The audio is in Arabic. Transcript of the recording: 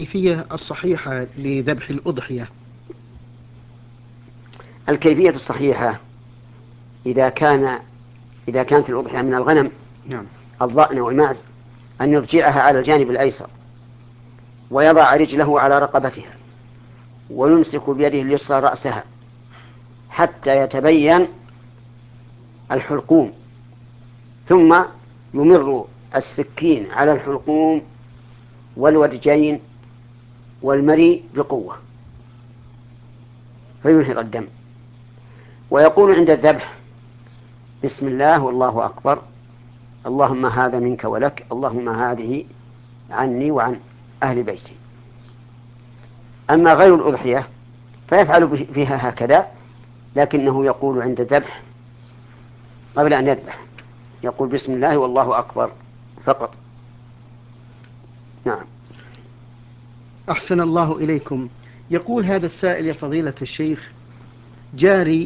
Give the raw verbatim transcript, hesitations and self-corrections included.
الكيفية الصحيحة لذبح الأضحية؟ الكيفية الصحيحة إذا كان إذا كانت الأضحية من الغنم نعم. الضأن والمعز أن يضجعها على الجانب الأيسر ويضع رجله على رقبتها ويمسك بيده اليسرى رأسها حتى يتبين الحلقوم، ثم يمر السكين على الحلقوم والودجين والمري بقوة فينهر الدم، ويقول عند الذبح: بسم الله والله أكبر، اللهم هذا منك ولك، اللهم هذه عني وعن أهل بيتي. أما غير الأضحية فيفعل فيها هكذا، لكنه يقول عند الذبح قبل أن يذبح يقول بسم الله والله أكبر فقط. نعم. أحسن الله إليكم. يقول هذا السائل: يا فضيلة الشيخ، جاري